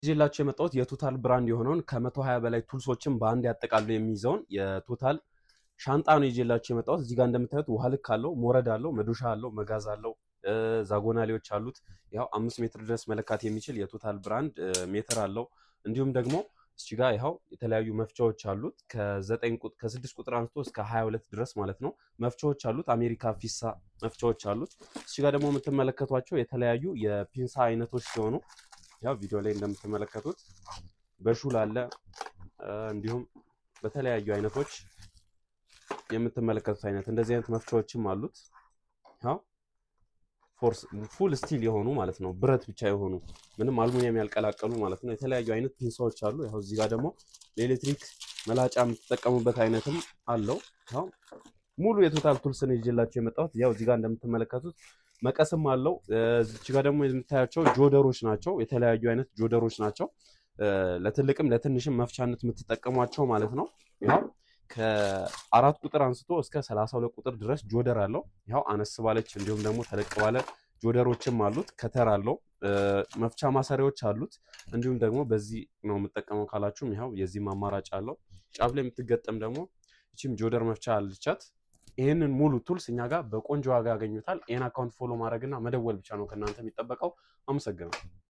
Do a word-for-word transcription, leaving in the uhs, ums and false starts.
ይዤላችሁ የመጣሁት የቶታል ብራንድ የሆነውን ከመቶ ሃያ በላይ ቱልሶችን በአንድ ያጠቃሉ የሚይዘውን የቶታል ሻንጣ ነው ይዤላችሁ የመጣሁት። እዚህ ጋር እንደምታዩት ውሃ ልክ አለው፣ ሞረድ አለው፣ መዶሻ አለው፣ መጋዝ አለው፣ ዛጎናሌዎች አሉት። ያው አምስት ሜትር ድረስ መለካት የሚችል የቶታል ብራንድ ሜትር አለው። እንዲሁም ደግሞ እዚህ ጋር ይኸው የተለያዩ መፍቻዎች አሉት። ከዘጠኝ ቁጥር ከስድስት ቁጥር አንስቶ እስከ ሃያ ሁለት ድረስ ማለት ነው መፍቻዎች አሉት። አሜሪካ ፊሳ መፍቻዎች አሉት። እዚህ ጋር ደግሞ የምትመለከቷቸው የተለያዩ የፒንሳ አይነቶች ሲሆኑ ያው ቪዲዮ ላይ እንደምትመለከቱት በሹል አለ፣ እንዲሁም በተለያዩ አይነቶች የምትመለከቱት አይነት እንደዚህ አይነት መፍቻዎችም አሉት። ያው ፎርስ ፉል ስቲል የሆኑ ማለት ነው፣ ብረት ብቻ የሆኑ ምንም አልሙኒየም ያልቀላቀሉ ማለት ነው። የተለያዩ አይነት ፒንሳዎች አሉ። ያው እዚህ ጋር ደግሞ ለኤሌክትሪክ መላጫ የምትጠቀሙበት አይነትም አለው። ያው ሙሉ የቶታል ቱልስን ይዤላችሁ የመጣሁት ያው እዚህ ጋር እንደምትመለከቱት መቀስም አለው። እዚህ ጋር ደግሞ የምታያቸው ጆደሮች ናቸው። የተለያዩ አይነት ጆደሮች ናቸው። ለትልቅም ለትንሽም መፍቻነት የምትጠቀሟቸው ማለት ነው። ያው ከአራት ቁጥር አንስቶ እስከ ሰላሳ ሁለት ቁጥር ድረስ ጆደር አለው። ያው አነስ ባለች እንዲሁም ደግሞ ተለቅ ባለ ጆደሮችም አሉት። ከተር አለው። መፍቻ ማሰሪያዎች አሉት። እንዲሁም ደግሞ በዚህ ነው የምጠቀመው ካላችሁም ያው የዚህም አማራጭ አለው። ጫፍ ላይ የምትገጠም ደግሞ እቺም ጆደር መፍቻ አለቻት። ይሄንን ሙሉ ቱልስ እኛ ጋር በቆንጆ ዋጋ ያገኙታል። ይሄን አካውንት ፎሎ ማድረግና መደወል ብቻ ነው ከእናንተ የሚጠበቀው። አመሰግናለሁ።